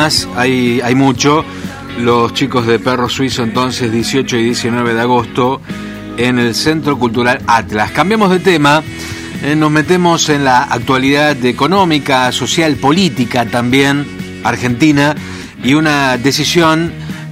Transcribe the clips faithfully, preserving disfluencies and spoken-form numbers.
temas, hay, hay mucho. Los chicos de Perro Suizo, entonces, dieciocho y diecinueve de agosto, en el Centro Cultural Atlas. Cambiamos de tema, eh, nos metemos en la actualidad económica, social, política también, argentina, y una decisión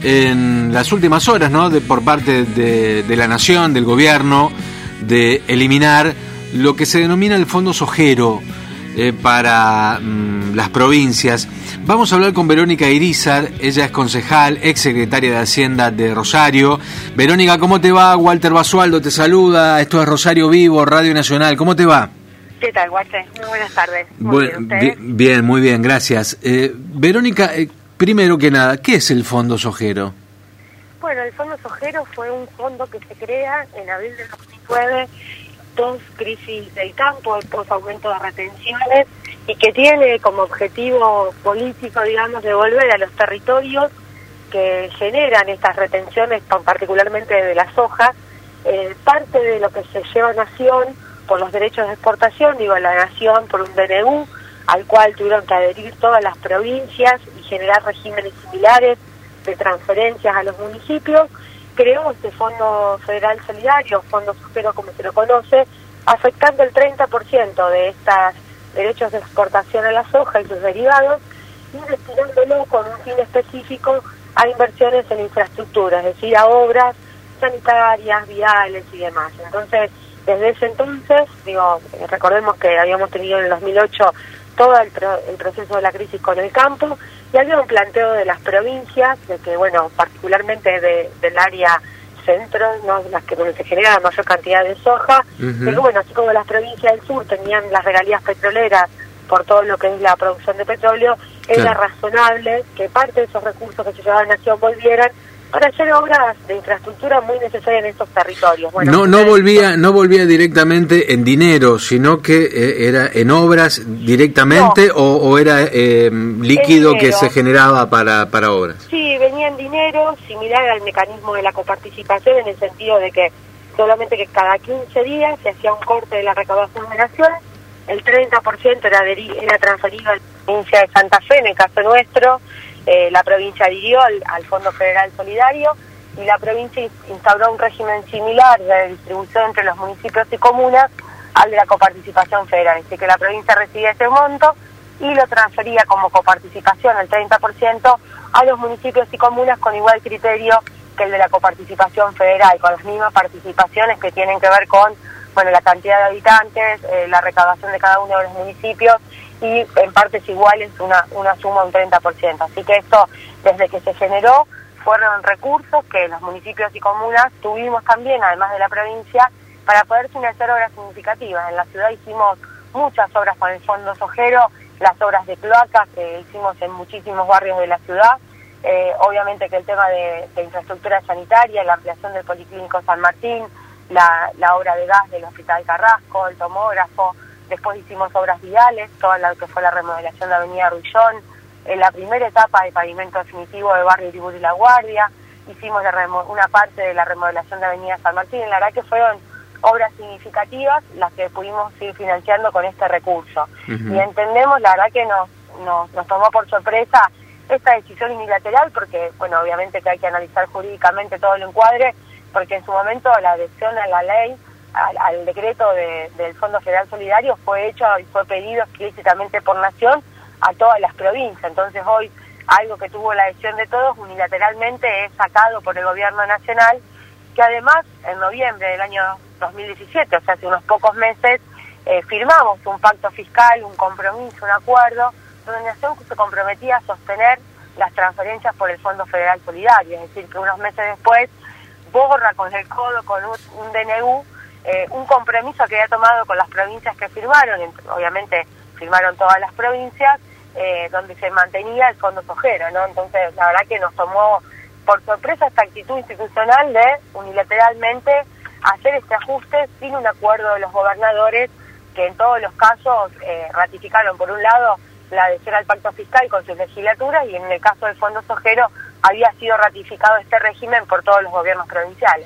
en las últimas horas, ¿no?, de, por parte de, de la Nación, del gobierno, de eliminar lo que se denomina el Fondo Sojero eh, para mm, las provincias. Vamos a hablar con Verónica Irizar, ella es concejal, ex secretaria de Hacienda de Rosario. Verónica, ¿cómo te va? Walter Basualdo te saluda, esto es Rosario Vivo, Radio Nacional, ¿cómo te va? ¿Qué tal, Walter? Muy buenas tardes. Muy Buen, bien, bien, bien, muy bien, gracias. Eh, Verónica, eh, primero que nada, ¿qué es el Fondo Sojero? Bueno, el Fondo Sojero fue un fondo que se crea en abril de dos mil nueve, dos crisis del campo, dos aumentos de retenciones, y que tiene como objetivo político, digamos, devolver a los territorios que generan estas retenciones, particularmente de la soja, eh, parte de lo que se lleva a Nación por los derechos de exportación, digo, la Nación por un D N U, al cual tuvieron que adherir todas las provincias y generar regímenes similares de transferencias a los municipios. Creó este Fondo Federal Solidario, Fondo Sojero como se lo conoce, afectando el treinta por ciento de estos derechos de exportación a la soja y sus derivados, y destinándolo con un fin específico a inversiones en infraestructura, es decir, a obras sanitarias, viales y demás. Entonces, desde ese entonces, digo, recordemos que habíamos tenido en el dos mil ocho todo el, pro, el proceso de la crisis con el campo, y había un planteo de las provincias, de que, bueno, particularmente de, del área centro, ¿no?, las que donde se genera la mayor cantidad de soja, uh-huh. Pero bueno, así como las provincias del sur tenían las regalías petroleras por todo lo que es la producción de petróleo, claro, era razonable que parte de esos recursos que se llevaban a Nación volvieran para hacer obras de infraestructura muy necesarias en estos territorios. Bueno, no no volvía no volvía directamente en dinero, sino que eh, era en obras directamente, no, o, o era eh, líquido que se generaba para, para obras. Sí, venía en dinero, similar al mecanismo de la coparticipación, en el sentido de que solamente que cada quince días se hacía un corte de la recaudación de Nación, el treinta por ciento era, era transferido a la provincia de Santa Fe, en el caso nuestro. Eh, la provincia adhirió al, al Fondo Federal Solidario, y la provincia instauró un régimen similar de distribución entre los municipios y comunas al de la coparticipación federal. Así que la provincia recibía ese monto y lo transfería como coparticipación, el treinta por ciento, a los municipios y comunas con igual criterio que el de la coparticipación federal, con las mismas participaciones que tienen que ver con, bueno, la cantidad de habitantes, eh, la recaudación de cada uno de los municipios, y en partes iguales una, una suma de un treinta por ciento. Así que esto, desde que se generó, fueron recursos que los municipios y comunas tuvimos también, además de la provincia, para poder financiar obras significativas. En la ciudad hicimos muchas obras con el Fondo Sojero, las obras de cloacas que hicimos en muchísimos barrios de la ciudad, eh, obviamente que el tema de, de infraestructura sanitaria, la ampliación del Policlínico San Martín, la, la obra de gas del Hospital Carrasco, el tomógrafo. Después hicimos obras viales, toda la que fue la remodelación de Avenida Ruillón, en la primera etapa de pavimento definitivo de Barrio Uriburu y La Guardia, hicimos la remo- una parte de la remodelación de Avenida San Martín. La verdad que fueron obras significativas las que pudimos ir financiando con este recurso. Uh-huh. Y entendemos, la verdad que nos, nos, nos tomó por sorpresa esta decisión unilateral, porque, bueno, obviamente que hay que analizar jurídicamente todo el encuadre, porque en su momento la adhesión a la ley, Al, al decreto de, del Fondo Federal Solidario, fue hecho y fue pedido explícitamente por Nación a todas las provincias. Entonces hoy algo que tuvo la adhesión de todos unilateralmente es sacado por el gobierno nacional, que además en noviembre del año dos mil diecisiete, o sea hace unos pocos meses, eh, firmamos un pacto fiscal, un compromiso, un acuerdo, donde Nación se comprometía a sostener las transferencias por el Fondo Federal Solidario, es decir, que unos meses después borra con el codo, con un, un D N U, Eh, un compromiso que había tomado con las provincias que firmaron, obviamente firmaron todas las provincias, eh, donde se mantenía el Fondo Sojero, ¿no? Entonces, la verdad que nos tomó por sorpresa esta actitud institucional de unilateralmente hacer este ajuste sin un acuerdo de los gobernadores, que en todos los casos eh, ratificaron, por un lado, la adhesión al pacto fiscal con sus legislaturas, y en el caso del Fondo Sojero había sido ratificado este régimen por todos los gobiernos provinciales.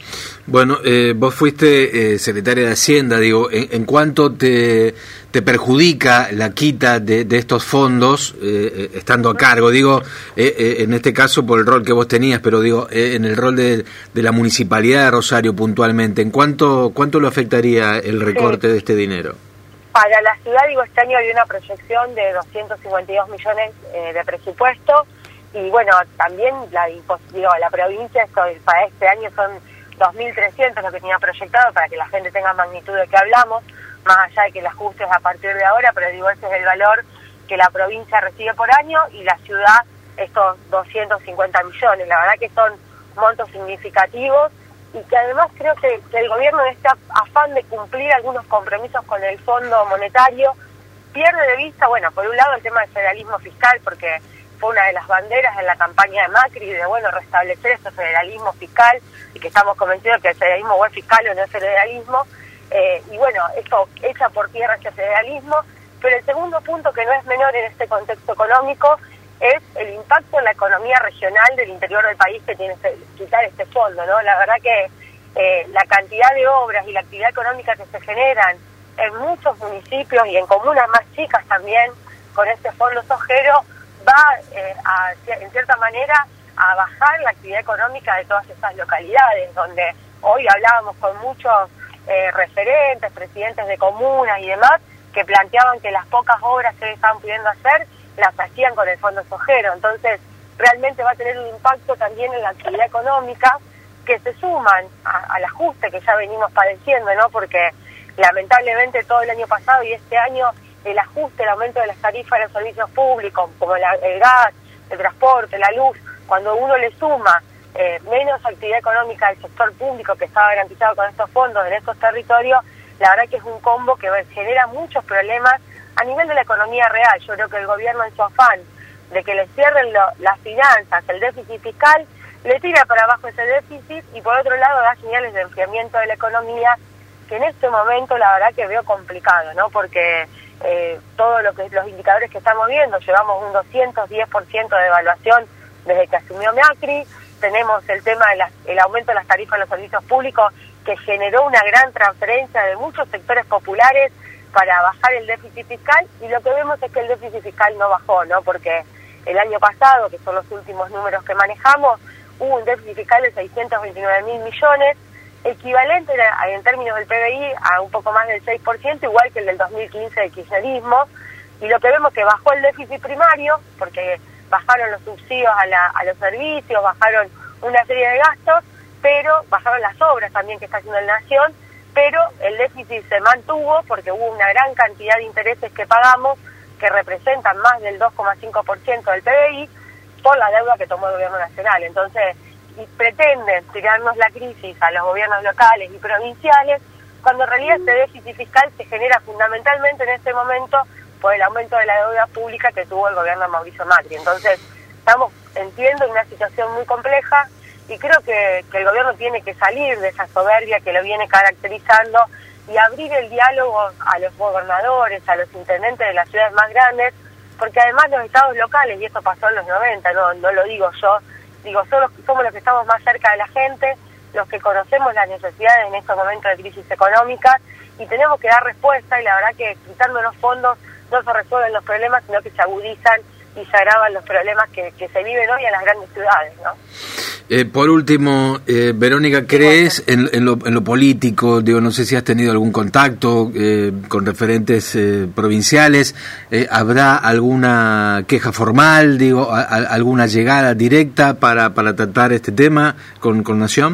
Bueno, eh, vos fuiste eh, secretaria de Hacienda, digo, ¿en, en cuánto te, te perjudica la quita de, de estos fondos eh, estando a cargo? Digo, eh, eh, en este caso por el rol que vos tenías, pero digo, eh, en el rol de, de la Municipalidad de Rosario puntualmente, ¿en cuánto, cuánto lo afectaría el recorte sí. de este dinero? Para la ciudad, digo, este año había una proyección de doscientos cincuenta y dos millones eh, de presupuesto, y bueno, también la, digo, la provincia, esto, para este año son dos mil trescientos lo que tenía proyectado, para que la gente tenga magnitud de que hablamos, más allá de que el ajuste es a partir de ahora, pero digo, ese es el valor que la provincia recibe por año, y la ciudad estos doscientos cincuenta millones. La verdad que son montos significativos, y que además creo que, que el gobierno, en este afán de cumplir algunos compromisos con el Fondo Monetario, pierde de vista, bueno, por un lado el tema del federalismo fiscal, porque fue una de las banderas en la campaña de Macri, de, bueno, restablecer este federalismo fiscal, y que estamos convencidos de que el federalismo o es fiscal o no es federalismo, eh, y bueno, esto echa por tierra ese federalismo. Pero el segundo punto, que no es menor en este contexto económico, es el impacto en la economía regional del interior del país que tiene que quitar este fondo, ¿no? La verdad que eh, la cantidad de obras y la actividad económica que se generan en muchos municipios y en comunas más chicas también con este fondo sojero va eh, a, en cierta manera a bajar la actividad económica de todas esas localidades, donde hoy hablábamos con muchos eh, referentes, presidentes de comunas y demás, que planteaban que las pocas obras que estaban pudiendo hacer las hacían con el fondo sojero. Entonces realmente va a tener un impacto también en la actividad económica, que se suman a, al ajuste que ya venimos padeciendo, ¿no? Porque lamentablemente todo el año pasado y este año el ajuste, el aumento de las tarifas de los servicios públicos, como la, el gas, el transporte, la luz, cuando uno le suma eh, menos actividad económica del sector público que estaba garantizado con estos fondos en estos territorios, la verdad que es un combo que genera muchos problemas a nivel de la economía real. Yo creo que el gobierno, en su afán de que le cierren lo, las finanzas, el déficit fiscal, le tira para abajo ese déficit, y por otro lado da señales de enfriamiento de la economía, que en este momento la verdad que veo complicado, ¿no? Porque eh, todos lo que, los indicadores que estamos viendo, llevamos un doscientos diez por ciento de devaluación desde que asumió Macri, tenemos el tema del aumento de las tarifas de los servicios públicos, que generó una gran transferencia de muchos sectores populares para bajar el déficit fiscal, y lo que vemos es que el déficit fiscal no bajó, ¿no? Porque el año pasado, que son los últimos números que manejamos, hubo un déficit fiscal de seiscientos veintinueve mil millones, equivalente a, en términos del P B I a un poco más del seis por ciento, igual que el del dos mil quince del kirchnerismo, y lo que vemos es que bajó el déficit primario, porque bajaron los subsidios a, la, a los servicios, bajaron una serie de gastos, pero bajaron las obras también que está haciendo la Nación, pero el déficit se mantuvo porque hubo una gran cantidad de intereses que pagamos, que representan más del dos coma cinco por ciento del P B I, por la deuda que tomó el gobierno nacional. Entonces, y pretenden tirarnos la crisis a los gobiernos locales y provinciales, cuando en realidad este déficit fiscal se genera fundamentalmente en este momento por el aumento de la deuda pública que tuvo el gobierno de Mauricio Macri. Entonces, estamos, entiendo, en una situación muy compleja, y creo que, que el gobierno tiene que salir de esa soberbia que lo viene caracterizando y abrir el diálogo a los gobernadores, a los intendentes de las ciudades más grandes, porque además los estados locales, y esto pasó en los noventa, no, no lo digo yo, digo, somos, somos los que estamos más cerca de la gente, los que conocemos las necesidades en estos momentos de crisis económica, y tenemos que dar respuesta, y la verdad que quitando los fondos no se resuelven los problemas, sino que se agudizan y se agravan los problemas que, que se viven hoy en las grandes ciudades, ¿no? Eh, por último, eh, Verónica, ¿crees en, en, lo, en lo político? Digo, no sé si has tenido algún contacto eh, con referentes eh, provinciales. Eh, ¿Habrá alguna queja formal, digo, a, a, alguna llegada directa para, para tratar este tema con, con Nación?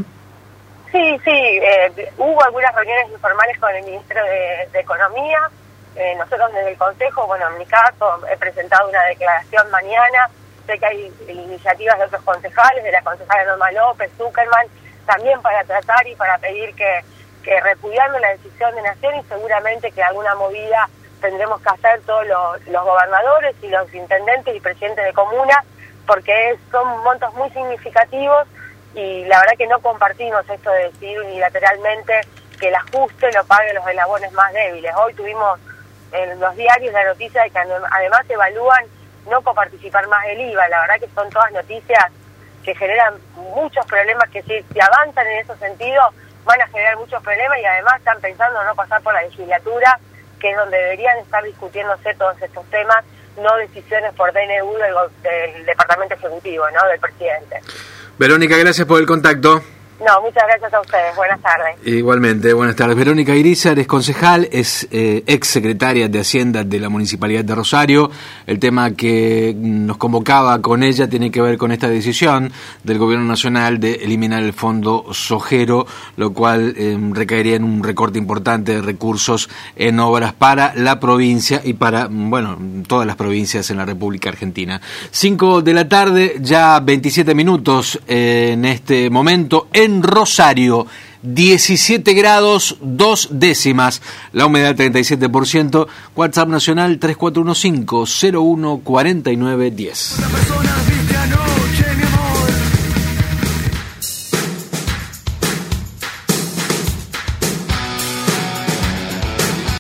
Sí, sí, eh, hubo algunas reuniones informales con el ministro de, de Economía. Eh, nosotros desde el Consejo, bueno, en mi caso, he presentado una declaración mañana. Sé que hay iniciativas de otros concejales, de la concejala Norma López, Zuckerman, también para tratar y para pedir que, que repudiando la decisión de Nación, y seguramente que alguna movida tendremos que hacer todos los, los gobernadores y los intendentes y presidentes de comunas, porque es, son montos muy significativos, y la verdad que no compartimos esto de decidir unilateralmente que el ajuste lo paguen los eslabones más débiles. Hoy tuvimos en los diarios la noticia de que además evalúan no coparticipar más del I V A. La verdad que son todas noticias que generan muchos problemas, que si, si avanzan en ese sentido van a generar muchos problemas y además están pensando no pasar por la legislatura, que es donde deberían estar discutiéndose todos estos temas, no decisiones por D N U del, del Departamento Ejecutivo, ¿no? Del presidente. Verónica, gracias por el contacto. No, muchas gracias a ustedes. Buenas tardes. Igualmente, buenas tardes. Verónica Irizar es concejal, es eh, ex secretaria de Hacienda de la Municipalidad de Rosario. El tema que nos convocaba con ella tiene que ver con esta decisión del Gobierno Nacional de eliminar el fondo Sojero, lo cual eh, recaería en un recorte importante de recursos en obras para la provincia y para, bueno, todas las provincias en la República Argentina. Cinco de la tarde, ya veintisiete minutos eh, en este momento. En Rosario, diecisiete grados, dos décimas, la humedad treinta y siete por ciento, WhatsApp nacional tres cuatro uno cinco, cero uno cuatro nueve uno cero.